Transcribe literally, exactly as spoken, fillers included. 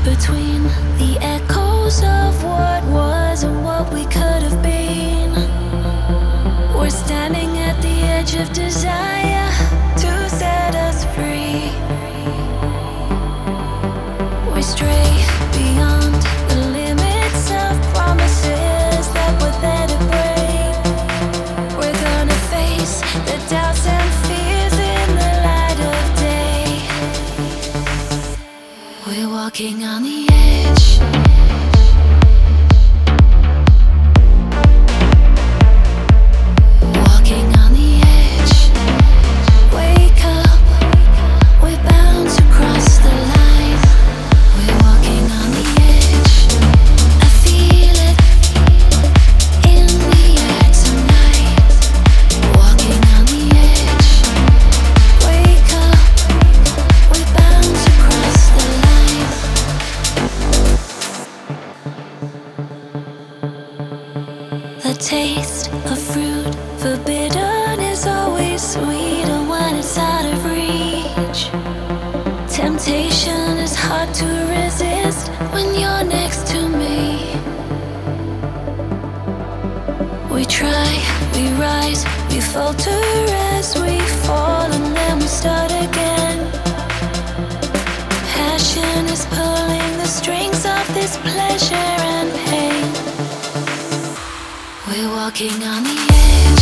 between the echoes of what was and what we could have been. We're standing at the edge of desire to set us free. We stray beyond the limits of promises that were there to break. We're gonna face the doubts and fears in the light of day. We're walking on the edge. Walking on the edge. Wake up, we're bound to cross the line. We're walking on the edge. I feel it in the air tonight. Walking on the edge. Wake up, we're bound to cross the line. The taste of fruit forbidden is always sweeter when it's out of reach. Temptation is hard to resist when you're next to me. We try, we rise, we falter as we fall, and then we start again. Passion is pulling the strings of this pleasure and pain. We're walking on the edge.